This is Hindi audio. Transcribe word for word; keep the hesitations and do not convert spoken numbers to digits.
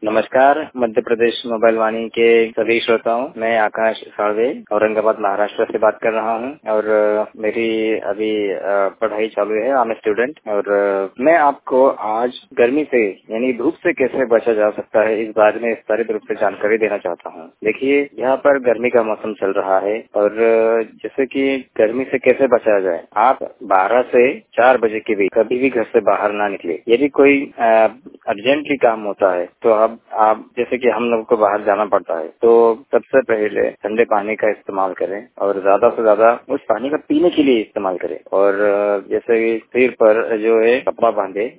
नमस्कार, मध्य प्रदेश मोबाइल वाणी के सभी श्रोताओं, मैं आकाश साळवे औरंगाबाद महाराष्ट्र से बात कर रहा हूं और मेरी अभी पढ़ाई चालू है। आई एम स्टूडेंट और मैं आपको आज गर्मी से यानी धूप से कैसे बचा जा सकता है इस बारे में विस्तारित रूप से जानकारी देना चाहता हूं। देखिए, यहाँ पर गर्मी का मौसम चल रहा है और जैसे कि गर्मी से कैसे बचा जाए, आप बारह से चार बजे के बीच कभी भी घर से बाहर ना निकले। यदि कोई अर्जेंटली काम होता है तो अब आप जैसे कि हम लोग को बाहर जाना पड़ता है तो सबसे पहले ठंडे पानी का इस्तेमाल करें और ज्यादा से ज्यादा उस पानी का पीने के लिए इस्तेमाल करें और जैसे कि सिर पर जो है कपड़ा बांधे